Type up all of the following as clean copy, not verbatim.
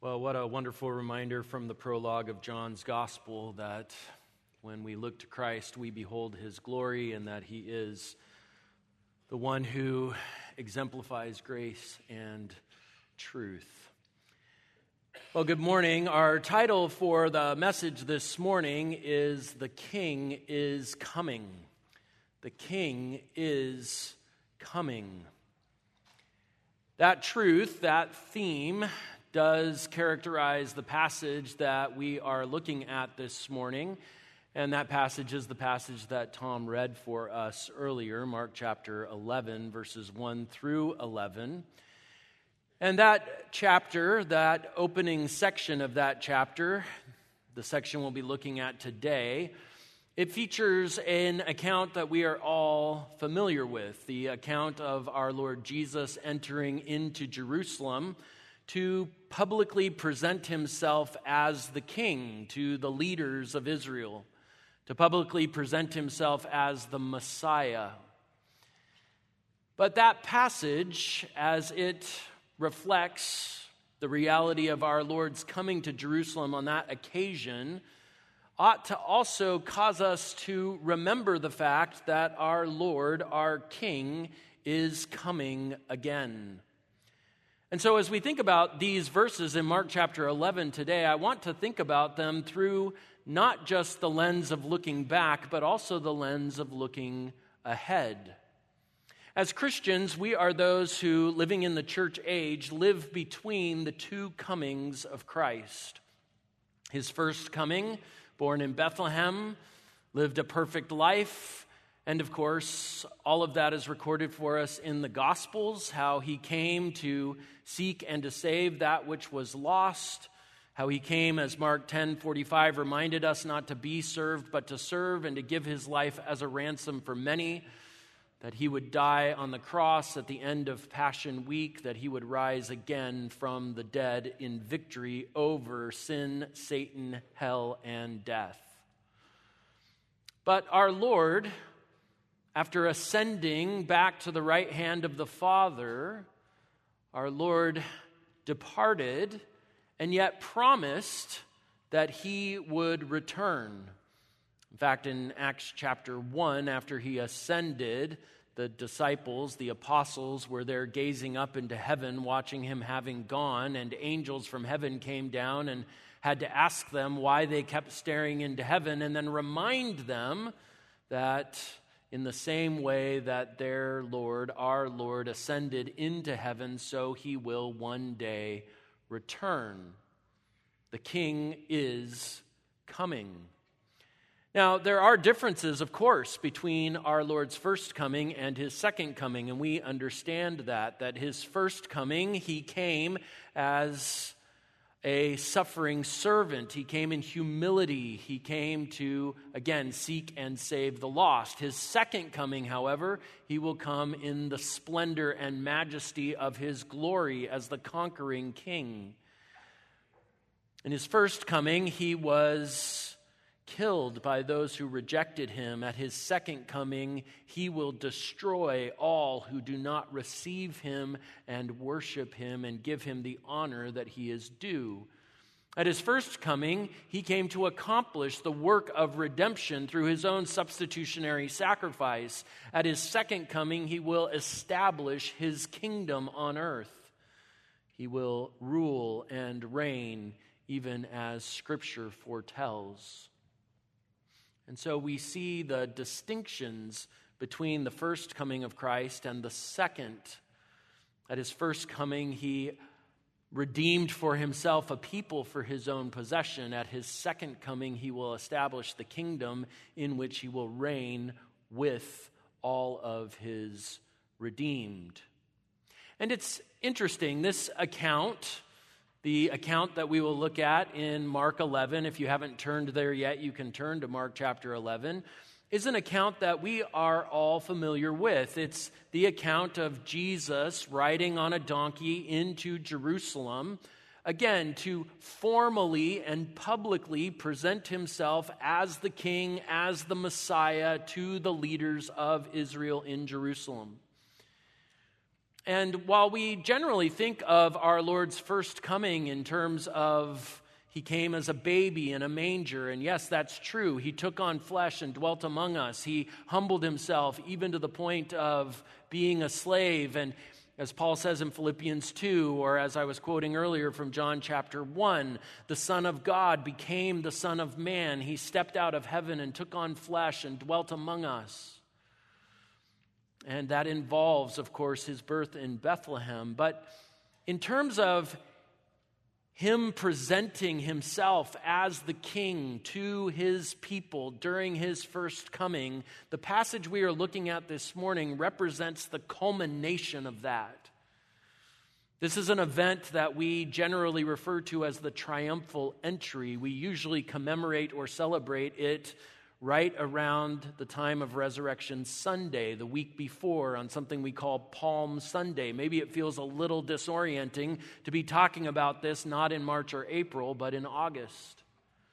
Well, what a wonderful reminder from the prologue of John's Gospel that when we look to Christ, we behold his glory and that he is the one who exemplifies grace and truth. Well, good morning. Our title for the message this morning is "The King is Coming." The King is coming. That truth, that theme, does characterize the passage that we are looking at this morning. And that passage is the passage that Tom read for us earlier, Mark chapter 11, verses 1 through 11. And that chapter, that opening section of that chapter, the section we'll be looking at today, it features an account that we are all familiar with, the account of our Lord Jesus entering into Jerusalem to publicly present himself as the king to the leaders of Israel, to publicly present himself as the Messiah. But that passage, as it reflects the reality of our Lord's coming to Jerusalem on that occasion, ought to also cause us to remember the fact that our Lord, our King, is coming again. And so as we think about these verses in Mark chapter 11 today, I want to think about them through not just the lens of looking back, but also the lens of looking ahead. As Christians, we are those who, living in the church age, live between the two comings of Christ. His first coming, born in Bethlehem, lived a perfect life. And of course, all of that is recorded for us in the Gospels, how he came to seek and to save that which was lost, how he came, as Mark 10:45 reminded us, not to be served, but to serve and to give his life as a ransom for many, that he would die on the cross at the end of Passion Week, that he would rise again from the dead in victory over sin, Satan, hell, and death. But our Lord, after ascending back to the right hand of the Father, our Lord departed and yet promised that he would return. In fact, in Acts chapter 1, after he ascended, the disciples, the apostles, were there gazing up into heaven, watching him having gone, and angels from heaven came down and had to ask them why they kept staring into heaven, and then remind them that in the same way that their Lord, our Lord, ascended into heaven, so he will one day return. The King is coming. Now, there are differences, of course, between our Lord's first coming and his second coming, and we understand that his first coming, he came as a suffering servant. He came in humility. He came to, again, seek and save the lost. His second coming, however, he will come in the splendor and majesty of his glory as the conquering king. In his first coming, he was killed by those who rejected him. At his second coming, he will destroy all who do not receive him and worship him and give him the honor that he is due. At his first coming, he came to accomplish the work of redemption through his own substitutionary sacrifice. At his second coming, he will establish his kingdom on earth. He will rule and reign, even as Scripture foretells. And so we see the distinctions between the first coming of Christ and the second. At his first coming, he redeemed for himself a people for his own possession. At his second coming, he will establish the kingdom in which he will reign with all of his redeemed. And it's interesting, this account, the account that we will look at in Mark 11, if you haven't turned there yet, you can turn to Mark chapter 11, is an account that we are all familiar with. It's the account of Jesus riding on a donkey into Jerusalem, again, to formally and publicly present himself as the king, as the Messiah to the leaders of Israel in Jerusalem. And while we generally think of our Lord's first coming in terms of he came as a baby in a manger, and yes, that's true. He took on flesh and dwelt among us. He humbled himself even to the point of being a slave. And as Paul says in Philippians 2, or as I was quoting earlier from John chapter 1, the Son of God became the Son of Man. He stepped out of heaven and took on flesh and dwelt among us. And that involves, of course, his birth in Bethlehem. But in terms of him presenting himself as the king to his people during his first coming, the passage we are looking at this morning represents the culmination of that. This is an event that we generally refer to as the triumphal entry. We usually commemorate or celebrate it right around the time of Resurrection Sunday, the week before, on something we call Palm Sunday. Maybe it feels a little disorienting to be talking about this not in March or April, but in August.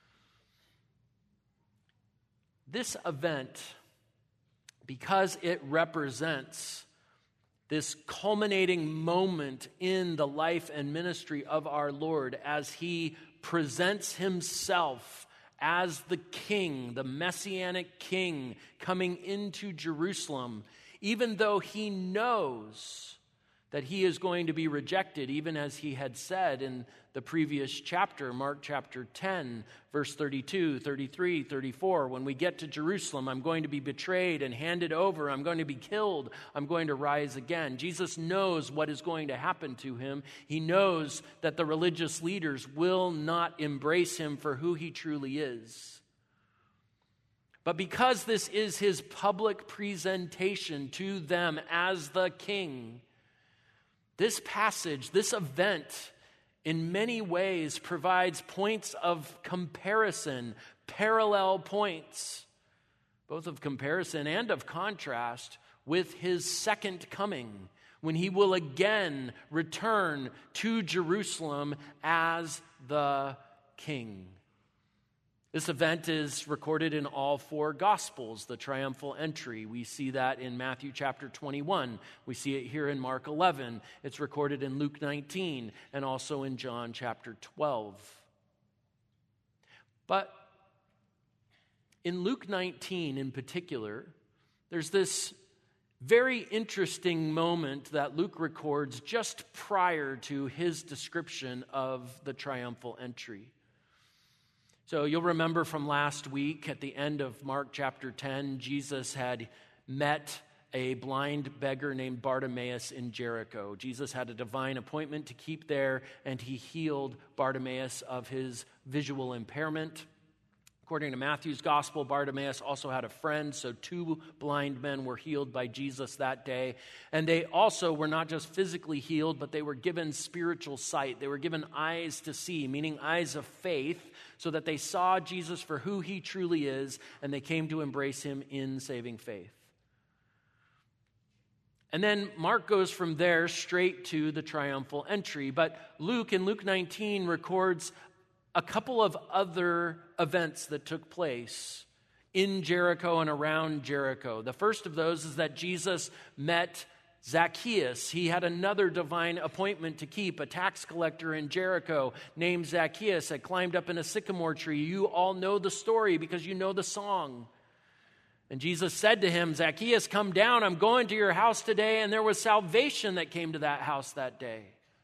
This event, because it represents this culminating moment in the life and ministry of our Lord as he presents himself as the king, the messianic king coming into Jerusalem, even though he knows that he is going to be rejected, even as he had said in the previous chapter, Mark chapter 10, verse 32, 33, 34, when we get to Jerusalem, I'm going to be betrayed and handed over, I'm going to be killed, I'm going to rise again. Jesus knows what is going to happen to him. He knows that the religious leaders will not embrace him for who he truly is. But because this is his public presentation to them as the king, this passage, this event, in many ways provides points of comparison, parallel points, both of comparison and of contrast, with his second coming, when he will again return to Jerusalem as the king. This event is recorded in all four Gospels, the triumphal entry. We see that in Matthew chapter 21. We see it here in Mark 11. It's recorded in Luke 19 and also in John chapter 12. But in Luke 19 in particular, there's this very interesting moment that Luke records just prior to his description of the triumphal entry. So you'll remember from last week at the end of Mark chapter 10, Jesus had met a blind beggar named Bartimaeus in Jericho. Jesus had a divine appointment to keep there, and he healed Bartimaeus of his visual impairment. According to Matthew's gospel, Bartimaeus also had a friend, so 2 blind men were healed by Jesus that day. And they also were not just physically healed, but they were given spiritual sight. They were given eyes to see, meaning eyes of faith, so that they saw Jesus for who he truly is, and they came to embrace him in saving faith. And then Mark goes from there straight to the triumphal entry. But Luke, in Luke 19, records a couple of other events that took place in Jericho and around Jericho. The first of those is that Jesus met Zacchaeus. He had another divine appointment to keep. A tax collector in Jericho named Zacchaeus had climbed up in a sycamore tree. You all know the story because you know the song. And Jesus said to him, "Zacchaeus, come down. I'm going to your house today." And there was salvation that came to that house that day.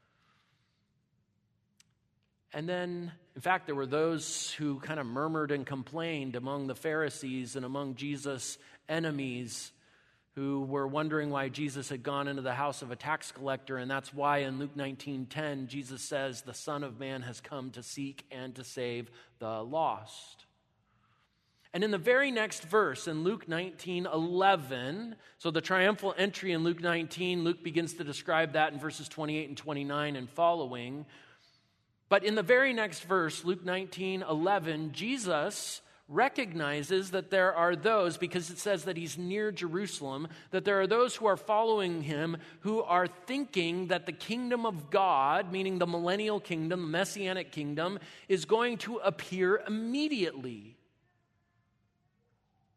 And then, in fact, there were those who kind of murmured and complained among the Pharisees and among Jesus' enemies who were wondering why Jesus had gone into the house of a tax collector. And that's why in Luke 19:10, Jesus says, "The Son of Man has come to seek and to save the lost." And in the very next verse, in Luke 19:11, so the triumphal entry in Luke 19, Luke begins to describe that in verses 28 and 29 and following. But in the very next verse, Luke 19:11, Jesus recognizes that there are those, because it says that he's near Jerusalem, that there are those who are following him who are thinking that the kingdom of God, meaning the millennial kingdom, the messianic kingdom, is going to appear immediately.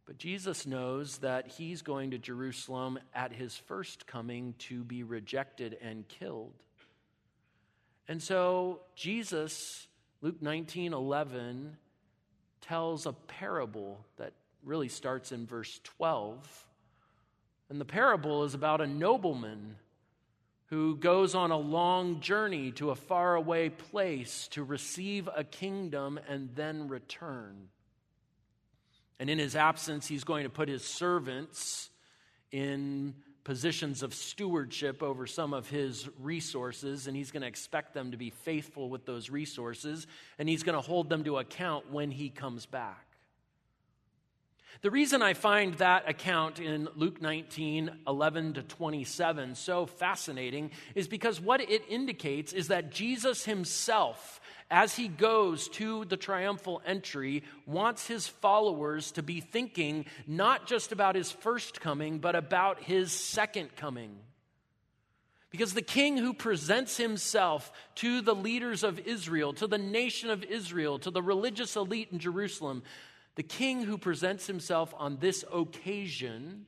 But Jesus knows that he's going to Jerusalem at his first coming to be rejected and killed. And so Jesus, Luke 19:11, tells a parable that really starts in verse 12. And the parable is about a nobleman who goes on a long journey to a faraway place to receive a kingdom and then return. And in his absence, he's going to put his servants in positions of stewardship over some of his resources, and he's going to expect them to be faithful with those resources, and he's going to hold them to account when he comes back. The reason I find that account in Luke 19:11-27 so fascinating is because what it indicates is that Jesus himself, as he goes to the triumphal entry, wants his followers to be thinking not just about his first coming, but about his second coming. Because the king who presents himself to the leaders of Israel, to the nation of Israel, to the religious elite in Jerusalem, the king who presents himself on this occasion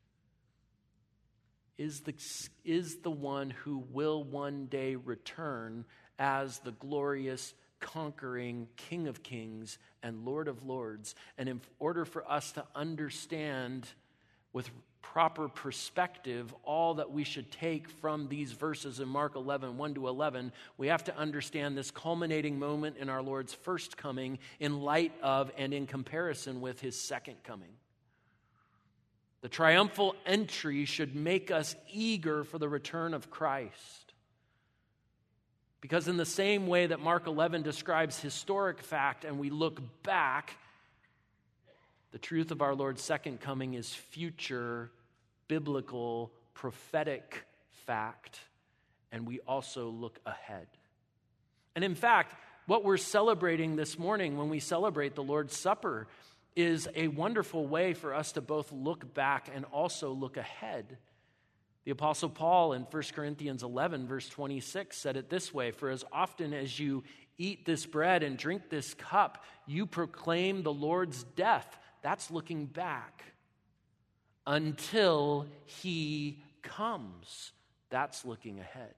is the one who will one day return as the glorious, conquering King of Kings and Lord of Lords. And in order for us to understand with proper perspective all that we should take from these verses in Mark 11:1-11, we have to understand this culminating moment in our Lord's first coming in light of and in comparison with his second coming. The triumphal entry should make us eager for the return of Christ. Because in the same way that Mark 11 describes historic fact and we look back, the truth of our Lord's second coming is future, biblical, prophetic fact, and we also look ahead. And in fact, what we're celebrating this morning when we celebrate the Lord's Supper is a wonderful way for us to both look back and also look ahead. The Apostle Paul in 1 Corinthians 11, verse 26 said it this way: "For as often as you eat this bread and drink this cup, you proclaim the Lord's death." That's looking back. "Until he comes." That's looking ahead.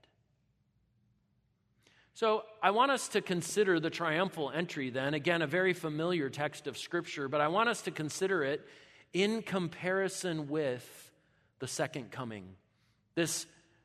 So I want us to consider the triumphal entry then. Again, a very familiar text of Scripture, but I want us to consider it in comparison with the second coming. This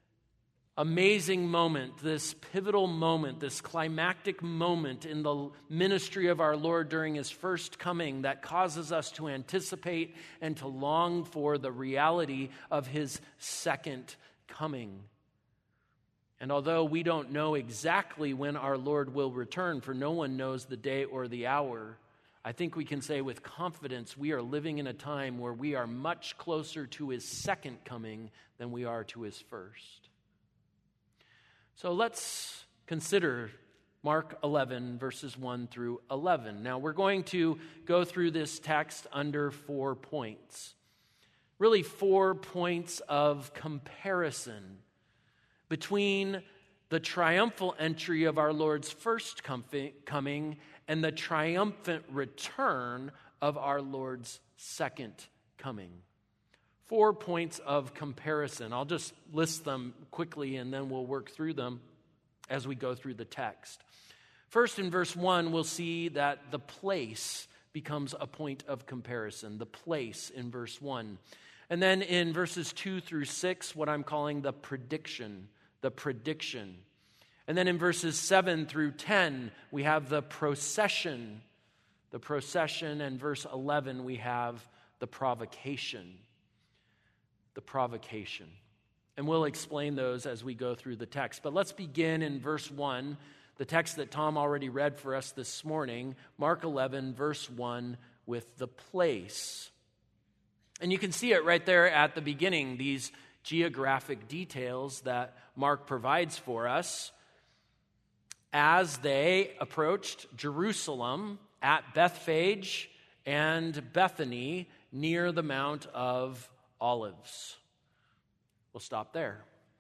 amazing moment, this pivotal moment, this climactic moment in the ministry of our Lord during his first coming that causes us to anticipate and to long for the reality of his second coming. And although we don't know exactly when our Lord will return, for no one knows the day or the hour, I think we can say with confidence we are living in a time where we are much closer to his second coming than we are to his first. So let's consider Mark 11, verses 1-11. Now, we're going to go through this text under 4 points. Really 4 points of comparison between the triumphal entry of our Lord's first coming and the triumphant return of our Lord's second coming. 4 points of comparison. I'll just list them quickly and then we'll work through them as we go through the text. First, in verse 1, we'll see that the place becomes a point of comparison. The place in verse 1. And then in verses 2-6, what I'm calling the prediction. The prediction. And then in verses 7-10, we have the procession. The procession. And verse 11, we have the provocation. The provocation. And we'll explain those as we go through the text. But let's begin in verse 1, the text that Tom already read for us this morning, Mark 11, verse 1, with the place. And you can see it right there at the beginning, these geographic details that Mark provides for us. As they approached Jerusalem at Bethphage and Bethany near the Mount of Olives. We'll stop there.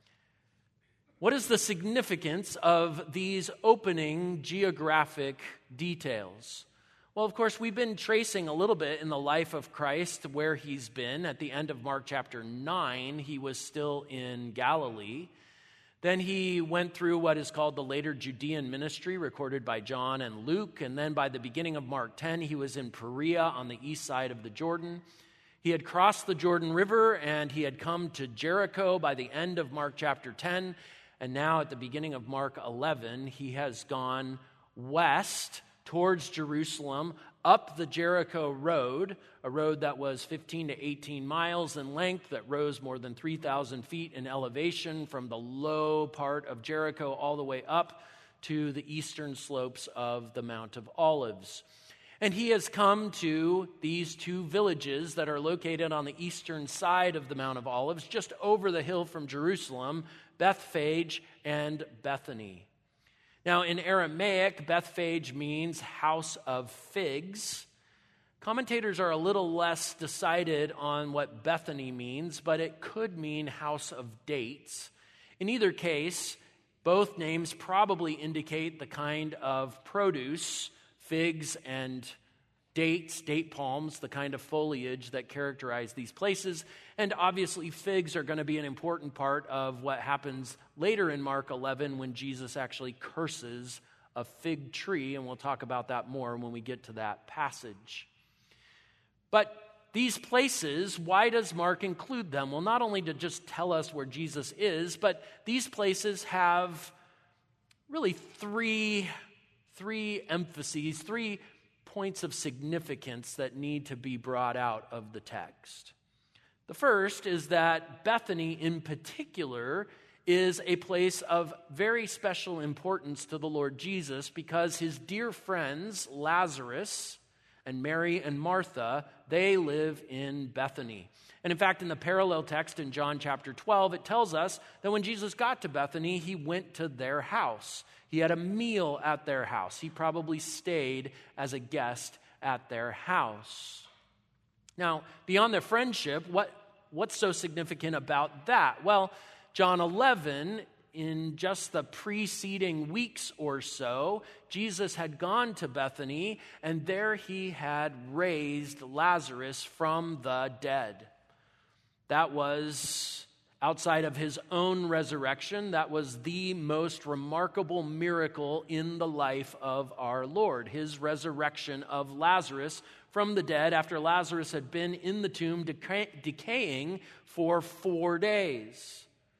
What is the significance of these opening geographic details? Well, of course, we've been tracing a little bit in the life of Christ where he's been. At the end of Mark chapter 9, he was still in Galilee. Then he went through what is called the later Judean ministry, recorded by John and Luke. And then by the beginning of Mark 10, he was in Perea on the east side of the Jordan. He had crossed the Jordan River, and he had come to Jericho by the end of Mark chapter 10. And now at the beginning of Mark 11, he has gone west towards Jerusalem, up the Jericho road, a road that was 15 to 18 miles in length, that rose more than 3,000 feet in elevation from the low part of Jericho all the way up to the eastern slopes of the Mount of Olives. And he has come to these two villages that are located on the eastern side of the Mount of Olives, just over the hill from Jerusalem, Bethphage and Bethany. Now, in Aramaic, Bethphage means house of figs. Commentators are a little less decided on what Bethany means, but it could mean house of dates. In either case, both names probably indicate the kind of produce, figs and dates, date palms, the kind of foliage that characterize these places. And obviously, figs are going to be an important part of what happens later in Mark 11 when Jesus actually curses a fig tree, and we'll talk about that more when we get to that passage. But these places, why does Mark include them? Well, not only to just tell us where Jesus is, but these places have really three emphases, 3 points of significance that need to be brought out of the text. The first is that Bethany in particular is a place of very special importance to the Lord Jesus because his dear friends Lazarus and Mary and Martha, they live in Bethany. And in fact, in the parallel text in John chapter 12, it tells us that when Jesus got to Bethany, he went to their house. He had a meal at their house. He probably stayed as a guest at their house. Now, beyond their friendship, what's so significant about that? Well, John 11, in just the preceding weeks or so, Jesus had gone to Bethany, and there he had raised Lazarus from the dead. That was, outside of his own resurrection, that was the most remarkable miracle in the life of our Lord, his resurrection of Lazarus from the dead after Lazarus had been in the tomb decaying for 4 days.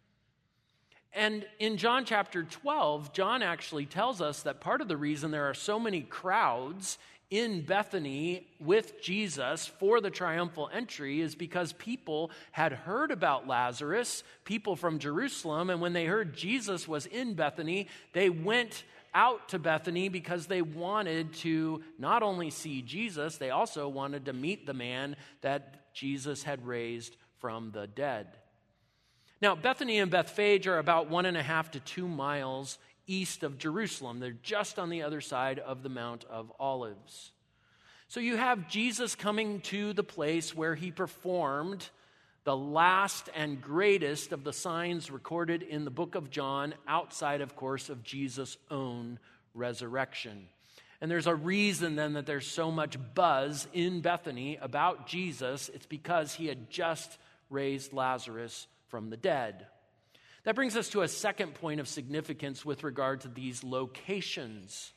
And in John chapter 12, John actually tells us that part of the reason there are so many crowds in Bethany with Jesus for the triumphal entry is because people had heard about Lazarus, people from Jerusalem, and when they heard Jesus was in Bethany, they went out to Bethany because they wanted to not only see Jesus, they also wanted to meet the man that Jesus had raised from the dead. Now, Bethany and Bethphage are about 1.5 to 2 miles east of Jerusalem. They're just on the other side of the Mount of Olives. So you have Jesus coming to the place where he performed the last and greatest of the signs recorded in the book of John, outside, of course, of Jesus' own resurrection. And there's a reason then that there's so much buzz in Bethany about Jesus. It's because he had just raised Lazarus from the dead. That brings us to a second point of significance with regard to these locations.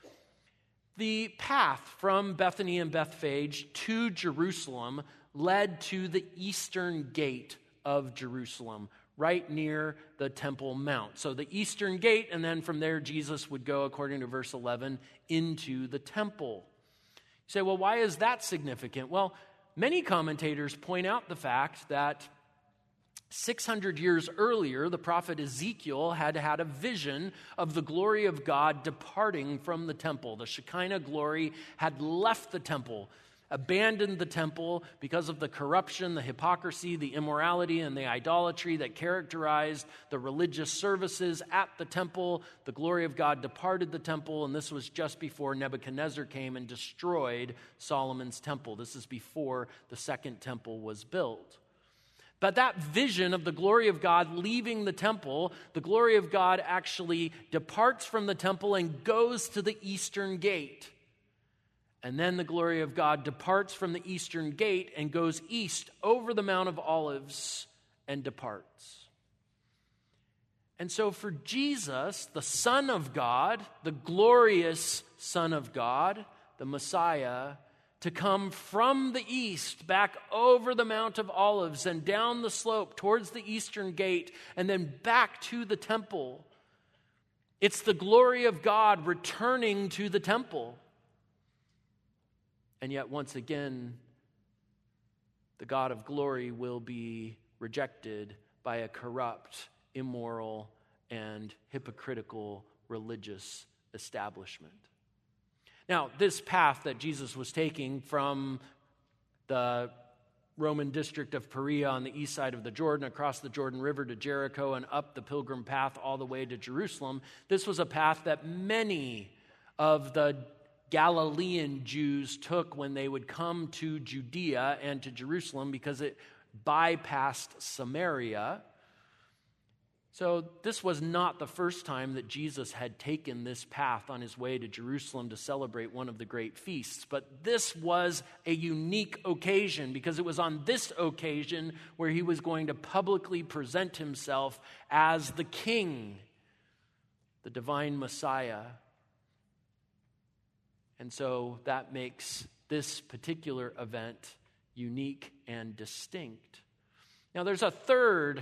The path from Bethany and Bethphage to Jerusalem led to the eastern gate of Jerusalem, right near the Temple Mount. So the eastern gate, and then from there Jesus would go, according to verse 11, into the temple. You say, well, why is that significant? Well, many commentators point out the fact that 600 years earlier, the prophet Ezekiel had had a vision of the glory of God departing from the temple. The Shekinah glory had left the temple, abandoned the temple because of the corruption, the hypocrisy, the immorality, and the idolatry that characterized the religious services at the temple. The glory of God departed the temple, and this was just before Nebuchadnezzar came and destroyed Solomon's temple. This is before the second temple was built. But that vision of the glory of God leaving the temple, the glory of God actually departs from the temple and goes to the eastern gate. And then the glory of God departs from the eastern gate and goes east over the Mount of Olives and departs. And so for Jesus, the Son of God, the glorious Son of God, the Messiah, to come from the east back over the Mount of Olives and down the slope towards the eastern gate and then back to the temple. It's the glory of God returning to the temple. And yet once again, the God of glory will be rejected by a corrupt, immoral, and hypocritical religious establishment. Now, this path that Jesus was taking from the Roman district of Perea on the east side of the Jordan, across the Jordan River to Jericho and up the pilgrim path all the way to Jerusalem, this was a path that many of the Galilean Jews took when they would come to Judea and to Jerusalem because it bypassed Samaria. So this was not the first time that Jesus had taken this path on his way to Jerusalem to celebrate one of the great feasts. But this was a unique occasion because it was on this occasion where he was going to publicly present himself as the King, the divine Messiah. And so that makes this particular event unique and distinct. Now there's a third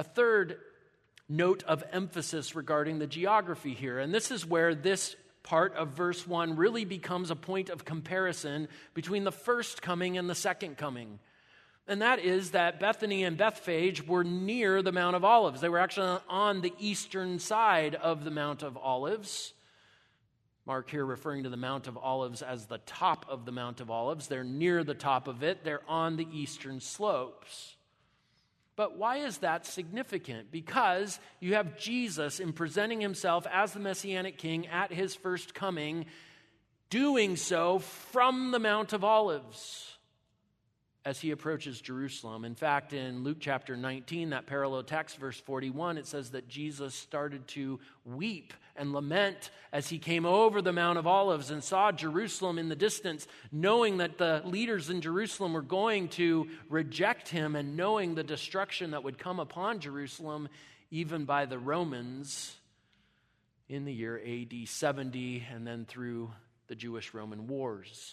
note of emphasis regarding the geography here. And this is where this part of verse 1 really becomes a point of comparison between the first coming and the second coming. And that is that Bethany and Bethphage were near the Mount of Olives. They were actually on the eastern side of the Mount of Olives. Mark here referring to the Mount of Olives as the top of the Mount of Olives. They're near the top of it. They're on the eastern slopes. But why is that significant? Because you have Jesus, in presenting himself as the Messianic King at his first coming, doing so from the Mount of Olives as he approaches Jerusalem. In fact, in Luke chapter 19, that parallel text, verse 41, it says that Jesus started to weep and lament as he came over the Mount of Olives and saw Jerusalem in the distance, knowing that the leaders in Jerusalem were going to reject him and knowing the destruction that would come upon Jerusalem, even by the Romans in the year AD 70 and then through the Jewish-Roman wars.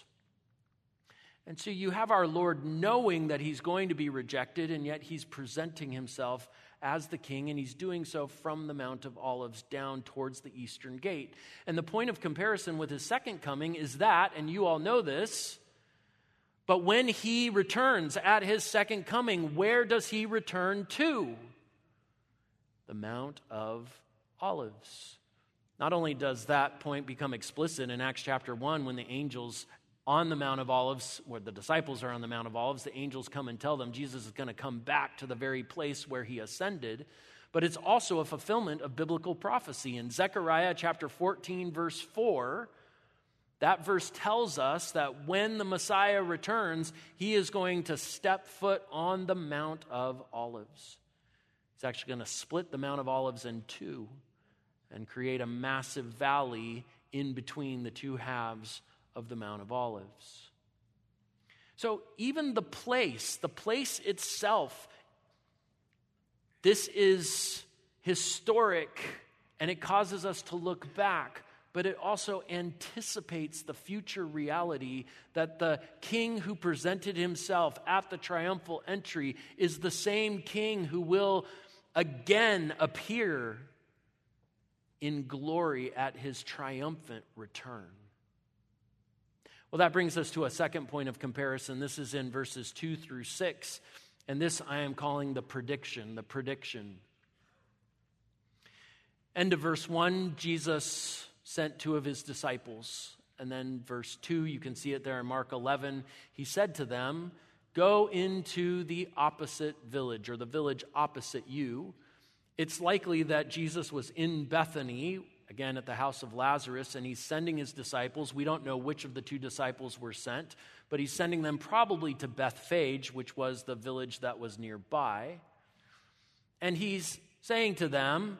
And so you have our Lord knowing that he's going to be rejected, and yet he's presenting himself as the king, and he's doing so from the Mount of Olives down towards the eastern gate. And the point of comparison with his second coming is that, and you all know this, but when he returns at his second coming, where does he return to? The Mount of Olives. Not only does that point become explicit in Acts chapter 1 when the angels on the Mount of Olives, where the disciples are on the Mount of Olives, the angels come and tell them Jesus is going to come back to the very place where he ascended. But it's also a fulfillment of biblical prophecy. In Zechariah chapter 14, verse 4, that verse tells us that when the Messiah returns, he is going to step foot on the Mount of Olives. He's actually going to split the Mount of Olives in two and create a massive valley in between the two halves of the Mount of Olives. So even the place itself, this is historic and it causes us to look back, but it also anticipates the future reality that the king who presented himself at the triumphal entry is the same king who will again appear in glory at his triumphant return. Well, that brings us to a second point of comparison. This is in verses 2 through 6, and this I am calling the prediction. End of verse 1, Jesus sent two of his disciples. And then verse 2, you can see it there in Mark 11. He said to them, "Go into the opposite village," or the village opposite you. It's likely that Jesus was in Bethany, again at the house of Lazarus, and he's sending his disciples. We don't know which of the two disciples were sent, but he's sending them probably to Bethphage, which was the village that was nearby. And he's saying to them,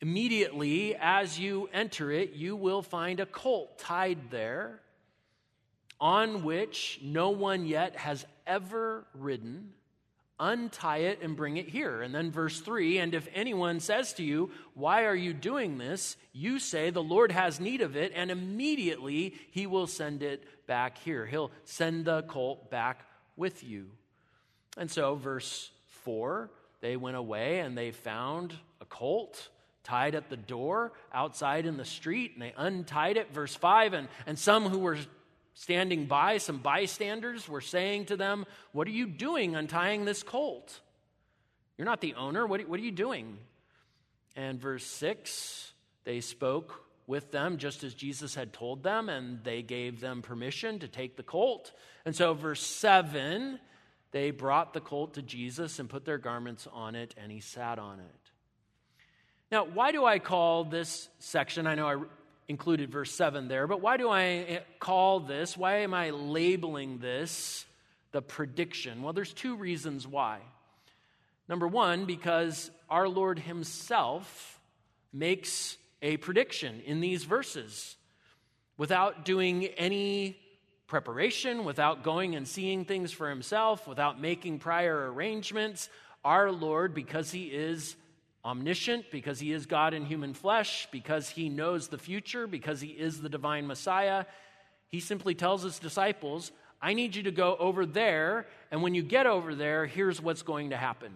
immediately as you enter it, you will find a colt tied there, on which no one yet has ever ridden. Untie it and bring it here. And then verse 3, and if anyone says to you, why are you doing this? You say, the Lord has need of it, and immediately he will send it back here. He'll send the colt back with you. And so verse 4, they went away and they found a colt tied at the door outside in the street, and they untied it. Verse 5, and some who were standing by, some bystanders, were saying to them, what are you doing untying this colt? You're not the owner. What are you doing? And verse 6, they spoke with them just as Jesus had told them, and they gave them permission to take the colt. And so verse 7, they brought the colt to Jesus and put their garments on it, and he sat on it. Now, why do I call this section, I know I included verse 7 there, but why do I call this, why am I labeling this the prediction? Well, there's two reasons why. Number one, because our Lord himself makes a prediction in these verses without doing any preparation, without going and seeing things for himself, without making prior arrangements. Our Lord, because he is omniscient, because he is God in human flesh, because he knows the future, because he is the divine Messiah, he simply tells his disciples, I need you to go over there, and when you get over there, here's what's going to happen.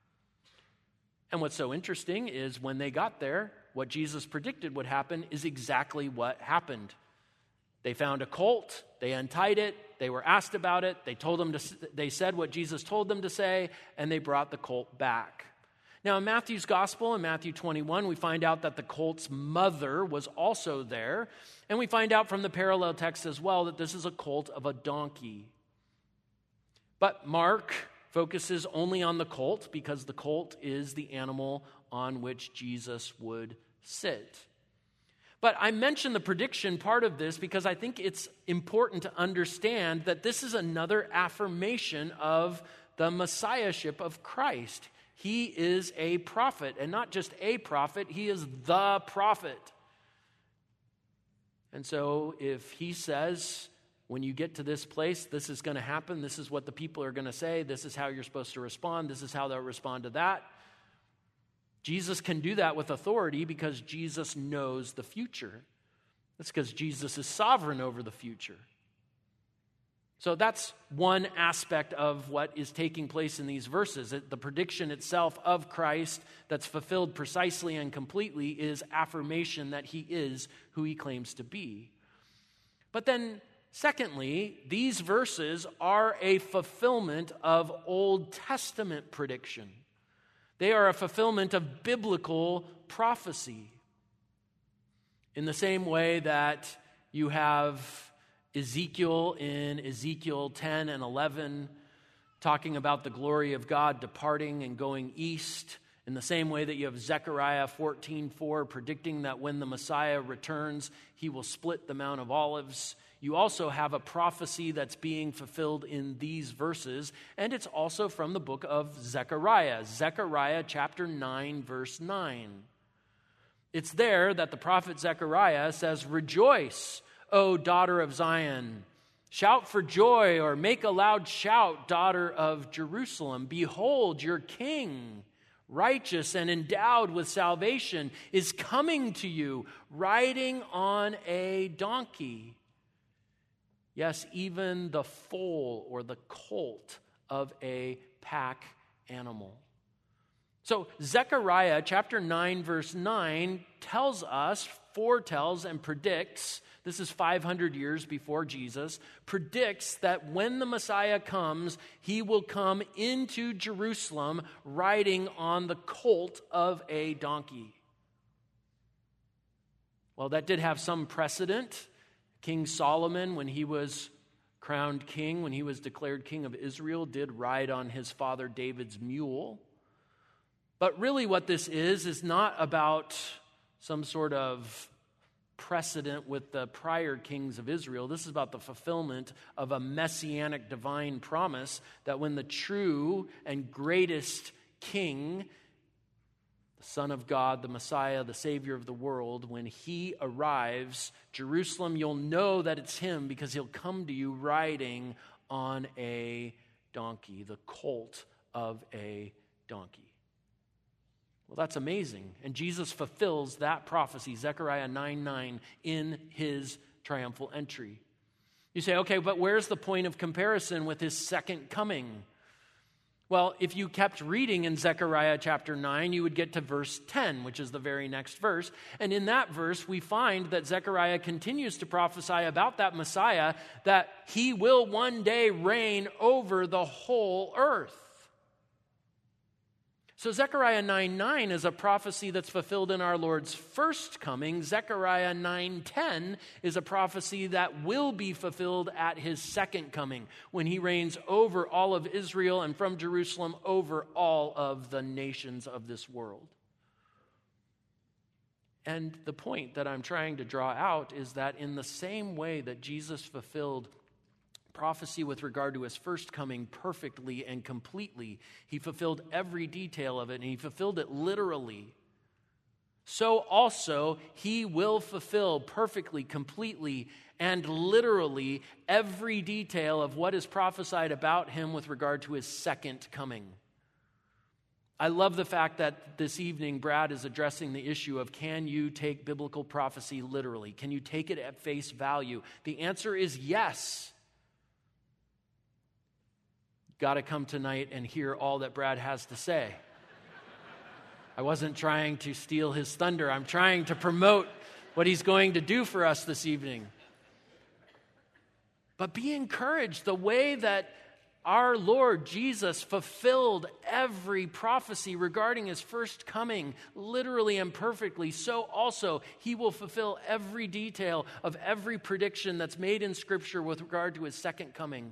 And what's so interesting is when they got there, what Jesus predicted would happen is exactly what happened. They found a colt, they untied it, they were asked about it, they said what Jesus told them to say, and they brought the colt back. Now, in Matthew's gospel, in Matthew 21, we find out that the colt's mother was also there. And we find out from the parallel text as well that this is a colt of a donkey. But Mark focuses only on the colt because the colt is the animal on which Jesus would sit. But I mention the prediction part of this because I think it's important to understand that this is another affirmation of the messiahship of Christ. He is a prophet, and not just a prophet, he is the prophet. And so if he says, when you get to this place, this is going to happen, this is what the people are going to say, this is how you're supposed to respond, this is how they'll respond to that, Jesus can do that with authority because Jesus knows the future. That's because Jesus is sovereign over the future. So that's one aspect of what is taking place in these verses. The prediction itself of Christ that's fulfilled precisely and completely is affirmation that he is who he claims to be. But then, secondly, these verses are a fulfillment of Old Testament prediction. They are a fulfillment of biblical prophecy. In the same way that you have Ezekiel in Ezekiel 10 and 11, talking about the glory of God departing and going east, in the same way that you have Zechariah 14:4 predicting that when the Messiah returns, he will split the Mount of Olives. You also have a prophecy that's being fulfilled in these verses, and it's also from the book of Zechariah, Zechariah chapter 9, verse 9. It's there that the prophet Zechariah says, "Rejoice, O daughter of Zion. Shout for joy, or make a loud shout, daughter of Jerusalem. Behold, your king, righteous and endowed with salvation, is coming to you, riding on a donkey. Yes, even the foal or the colt of a pack animal." So Zechariah chapter 9, verse 9 tells us, foretells and predicts, this is 500 years before Jesus, predicts that when the Messiah comes, he will come into Jerusalem riding on the colt of a donkey. Well, that did have some precedent. King Solomon, when he was crowned king, when he was declared king of Israel, did ride on his father David's mule. But really what this is not about some sort of precedent with the prior kings of Israel. This is about the fulfillment of a messianic divine promise that when the true and greatest king, the Son of God, the Messiah, the Savior of the world, when he arrives, Jerusalem, you'll know that it's him because he'll come to you riding on a donkey, the colt of a donkey. Well, that's amazing. And Jesus fulfills that prophecy, Zechariah 9:9, in his triumphal entry. You say, okay, but where's the point of comparison with his second coming? Well, if you kept reading in Zechariah chapter 9, you would get to verse 10, which is the very next verse. And in that verse, we find that Zechariah continues to prophesy about that Messiah, that he will one day reign over the whole earth. So Zechariah 9:9 is a prophecy that's fulfilled in our Lord's first coming. Zechariah 9:10 is a prophecy that will be fulfilled at his second coming, when he reigns over all of Israel and from Jerusalem over all of the nations of this world. And the point that I'm trying to draw out is that in the same way that Jesus fulfilled prophecy with regard to his first coming perfectly and completely, he fulfilled every detail of it, and he fulfilled it literally. So also he will fulfill perfectly, completely, and literally every detail of what is prophesied about him with regard to his second coming. I love the fact that this evening Brad is addressing the issue of, can you take biblical prophecy literally? Can you take it at face value? The answer is yes. Got to come tonight and hear all that Brad has to say. I wasn't trying to steal his thunder. I'm trying to promote what he's going to do for us this evening. But be encouraged. The way that our Lord Jesus fulfilled every prophecy regarding his first coming, literally and perfectly, so also he will fulfill every detail of every prediction that's made in Scripture with regard to his second coming.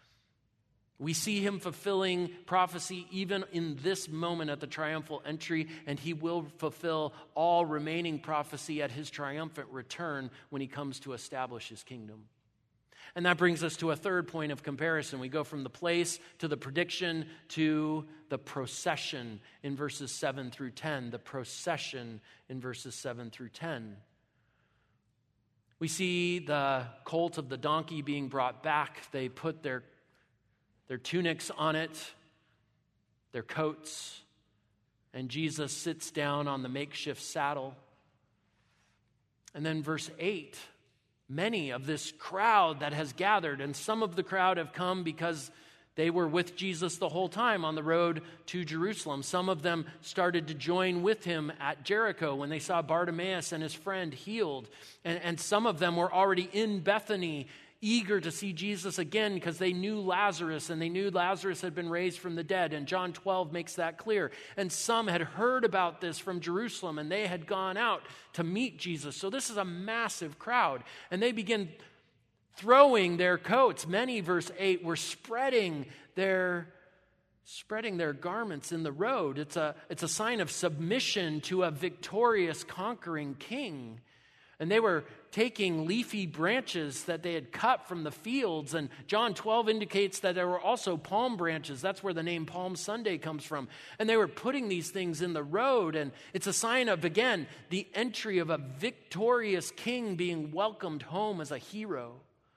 We see him fulfilling prophecy even in this moment at the triumphal entry, and he will fulfill all remaining prophecy at his triumphant return when he comes to establish his kingdom. And that brings us to a third point of comparison. We go from the place to the prediction to the procession in verses 7 through 10. The procession in verses 7 through 10. We see the colt of the donkey being brought back. They put their tunics on it, their coats, and Jesus sits down on the makeshift saddle. And then verse 8, many of this crowd that has gathered, and some of the crowd have come because they were with Jesus the whole time on the road to Jerusalem. Some of them started to join with him at Jericho when they saw Bartimaeus and his friend healed. And some of them were already in Bethany, eager to see Jesus again because they knew Lazarus, and they knew Lazarus had been raised from the dead, and John 12 makes that clear. And some had heard about this from Jerusalem, and they had gone out to meet Jesus. So this is a massive crowd, and they begin throwing their coats. Many, verse 8, were spreading their garments in the road. It's a sign of submission to a victorious, conquering king. And they were taking leafy branches that they had cut from the fields. And John 12 indicates that there were also palm branches. That's where the name Palm Sunday comes from. And they were putting these things in the road. And it's a sign of, again, the entry of a victorious king being welcomed home as a hero.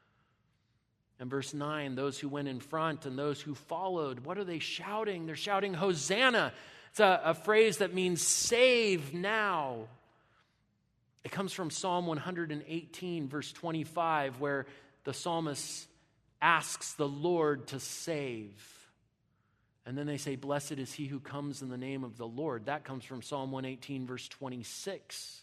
And verse 9, those who went in front and those who followed, what are they shouting? They're shouting, Hosanna. It's a phrase that means save now. It comes from Psalm 118, verse 25, where the psalmist asks the Lord to save. And then they say, blessed is he who comes in the name of the Lord. That comes from Psalm 118, verse 26.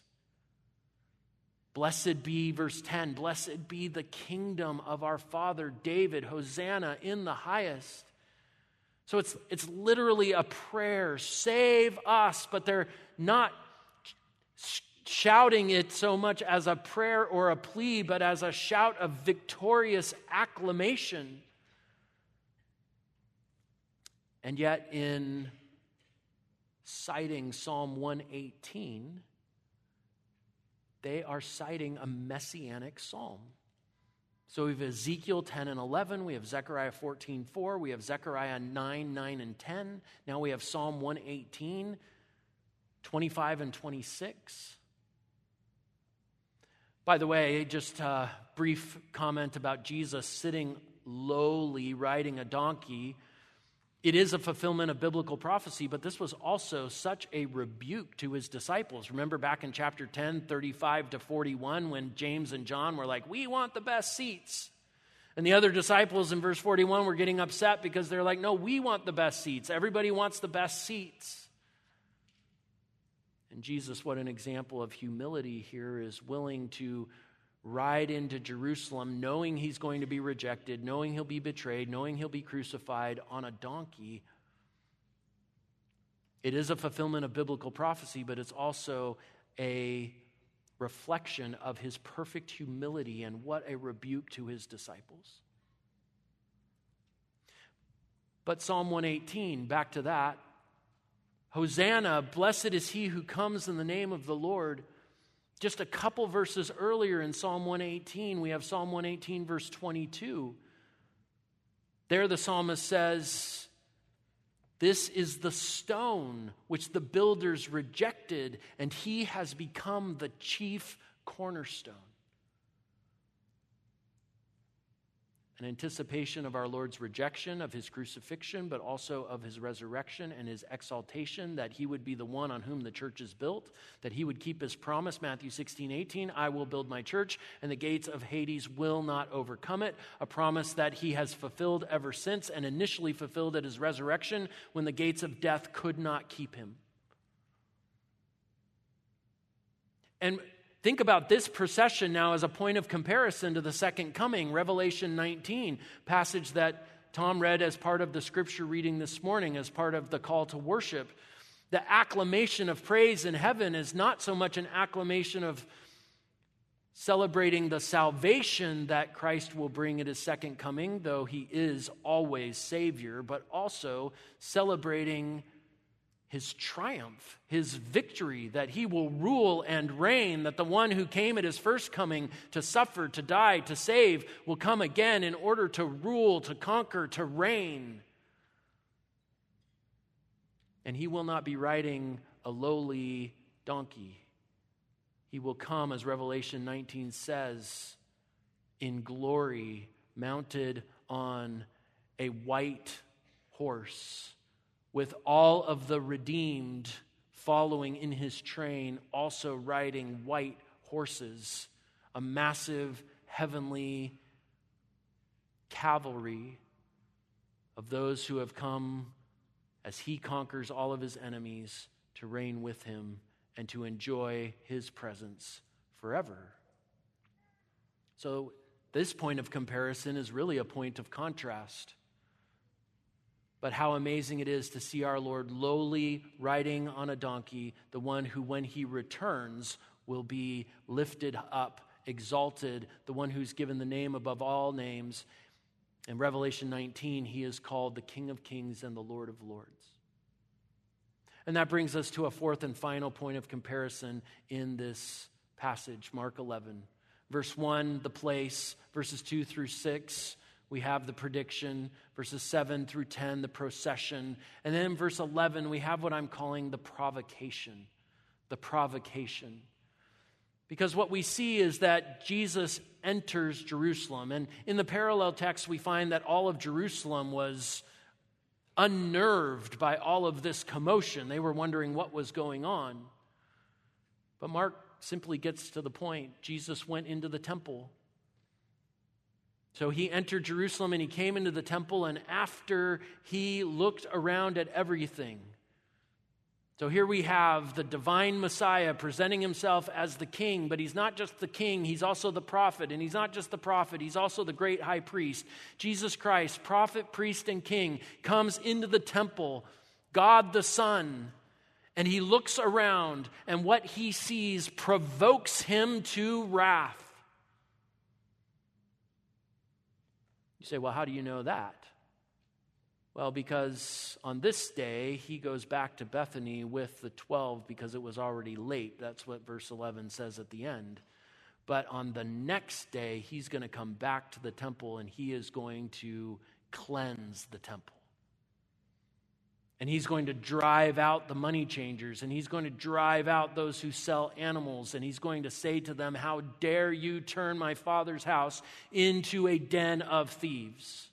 Blessed be, verse 10, blessed be the kingdom of our father David. Hosanna in the highest. So it's literally a prayer. Save us. But they're not shouting it so much as a prayer or a plea, but as a shout of victorious acclamation. And yet in citing Psalm 118, they are citing a messianic psalm. So we have Ezekiel 10 and 11, we have Zechariah 14:4, we have Zechariah 9 and 10. Now we have Psalm 118, 25 and 26. By the way, just a brief comment about Jesus sitting lowly riding a donkey. It is a fulfillment of biblical prophecy, but this was also such a rebuke to his disciples. Remember back in chapter 10, 35 to 41, when James and John were like, we want the best seats. And the other disciples in verse 41 were getting upset because they're like, no, we want the best seats. Everybody wants the best seats. And Jesus, what an example of humility here, is willing to ride into Jerusalem knowing he's going to be rejected, knowing he'll be betrayed, knowing he'll be crucified on a donkey. It is a fulfillment of biblical prophecy, but it's also a reflection of his perfect humility, and what a rebuke to his disciples. But Psalm 118, back to that. Hosanna, blessed is he who comes in the name of the Lord. Just a couple verses earlier in Psalm 118, we have Psalm 118, verse 22. There the psalmist says, this is the stone which the builders rejected, and he has become the chief cornerstone. An anticipation of our Lord's rejection, of his crucifixion, but also of his resurrection and his exaltation, that he would be the one on whom the church is built, that he would keep his promise, Matthew 16:18, I will build my church, and the gates of Hades will not overcome it, a promise that he has fulfilled ever since, and initially fulfilled at his resurrection when the gates of death could not keep him. And think about this procession now as a point of comparison to the second coming, Revelation 19, passage that Tom read as part of the scripture reading this morning, as part of the call to worship. The acclamation of praise in heaven is not so much an acclamation of celebrating the salvation that Christ will bring at his second coming, though he is always Savior, but also celebrating his triumph, his victory, that he will rule and reign, that the one who came at his first coming to suffer, to die, to save, will come again in order to rule, to conquer, to reign. And he will not be riding a lowly donkey. He will come, as Revelation 19 says, in glory, mounted on a white horse, with all of the redeemed following in his train, also riding white horses, a massive heavenly cavalry of those who have come as he conquers all of his enemies to reign with him and to enjoy his presence forever. So this point of comparison is really a point of contrast. But how amazing it is to see our Lord lowly riding on a donkey, the one who, when he returns, will be lifted up, exalted, the one who's given the name above all names. In Revelation 19, he is called the King of Kings and the Lord of Lords. And that brings us to a fourth and final point of comparison in this passage, Mark 11. Verse 1, the place. Verses 2 through 6, we have the prediction. Verses 7 through 10, the procession. And then in verse 11, we have what I'm calling the provocation. The provocation. Because what we see is that Jesus enters Jerusalem. And in the parallel text, we find that all of Jerusalem was unnerved by all of this commotion. They were wondering what was going on. But Mark simply gets to the point. Jesus went into the temple. So he entered Jerusalem and he came into the temple, and after he looked around at everything. So here we have the divine Messiah presenting himself as the king, but he's not just the king, he's also the prophet. And he's not just the prophet, he's also the great high priest. Jesus Christ, prophet, priest, and king, comes into the temple, God the Son, and he looks around, and what he sees provokes him to wrath. You say, well, how do you know that? Well, because on this day, he goes back to Bethany with the 12 because it was already late. That's what verse 11 says at the end. But on the next day, he's going to come back to the temple and he is going to cleanse the temple. And he's going to drive out the money changers, and he's going to drive out those who sell animals, and he's going to say to them, "How dare you turn my Father's house into a den of thieves?"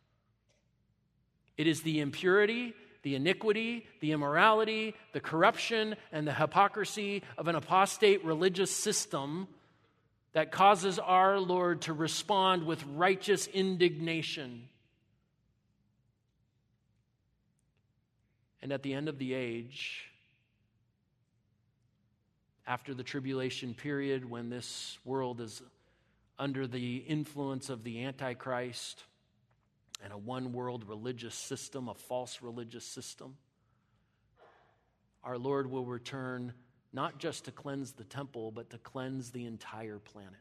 It is the impurity, the iniquity, the immorality, the corruption, and the hypocrisy of an apostate religious system that causes our Lord to respond with righteous indignation. And at the end of the age, after the tribulation period, when this world is under the influence of the Antichrist and a one-world religious system, a false religious system, our Lord will return not just to cleanse the temple, but to cleanse the entire planet.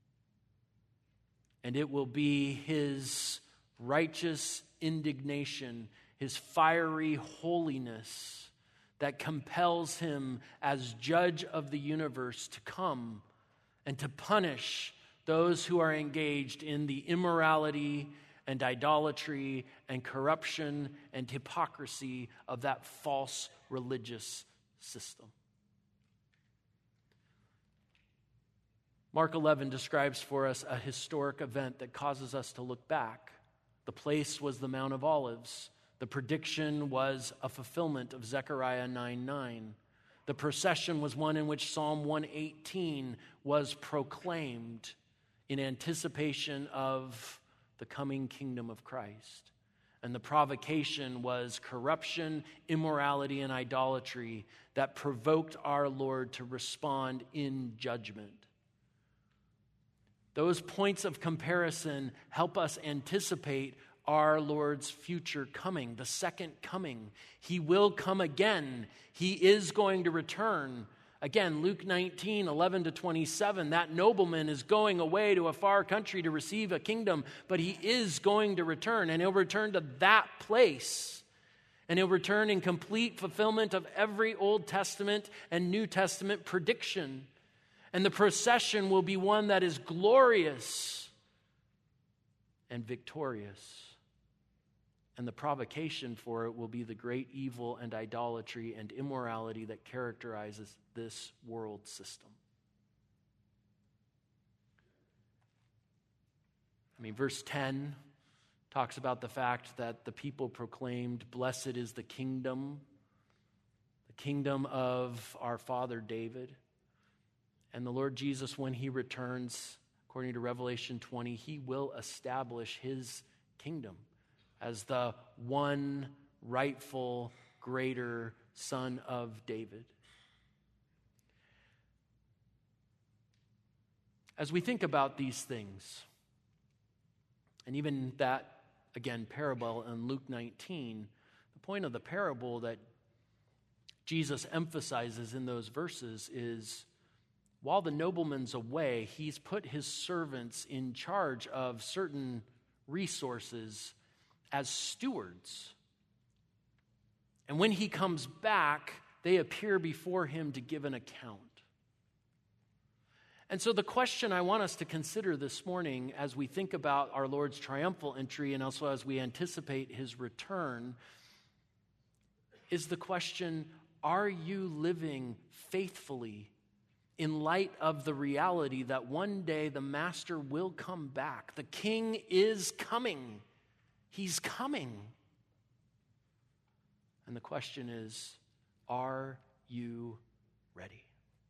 And it will be his righteous indignation, his fiery holiness, that compels him as judge of the universe to come and to punish those who are engaged in the immorality and idolatry and corruption and hypocrisy of that false religious system. Mark 11 describes for us a historic event that causes us to look back. The place was the Mount of Olives. The prediction was a fulfillment of Zechariah 9:9. The procession was one in which Psalm 118 was proclaimed in anticipation of the coming kingdom of Christ. And the provocation was corruption, immorality, and idolatry that provoked our Lord to respond in judgment. Those points of comparison help us anticipate our Lord's future coming, the second coming. He will come again. He is going to return. Again, Luke 19, 11 to 27, that nobleman is going away to a far country to receive a kingdom, but he is going to return, and he'll return to that place. And he'll return in complete fulfillment of every Old Testament and New Testament prediction. And the procession will be one that is glorious and victorious. And the provocation for it will be the great evil and idolatry and immorality that characterizes this world system. Verse 10 talks about the fact that the people proclaimed, "Blessed is the kingdom of our father David." And the Lord Jesus, when he returns, according to Revelation 20, he will establish his kingdom as the one rightful, greater Son of David. As we think about these things, and even that, again, parable in Luke 19, the point of the parable that Jesus emphasizes in those verses is, while the nobleman's away, he's put his servants in charge of certain resources as stewards. And when he comes back, they appear before him to give an account. And so the question I want us to consider this morning as we think about our Lord's triumphal entry and also as we anticipate his return is the question, are you living faithfully in light of the reality that one day the Master will come back? The King is coming. He's coming. And the question is, are you ready?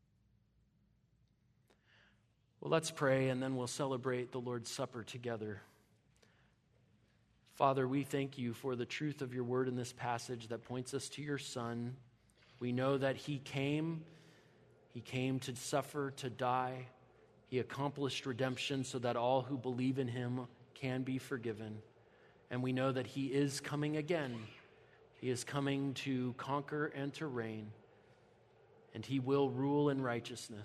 Well, let's pray, and then we'll celebrate the Lord's Supper together. Father, we thank you for the truth of your word in this passage that points us to your Son. We know that he came to suffer, to die. He accomplished redemption so that all who believe in him can be forgiven. And we know that he is coming again. He is coming to conquer and to reign. And he will rule in righteousness.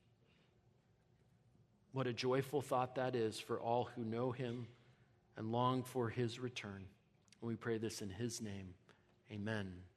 What a joyful thought that is for all who know him and long for his return. And we pray this in his name. Amen.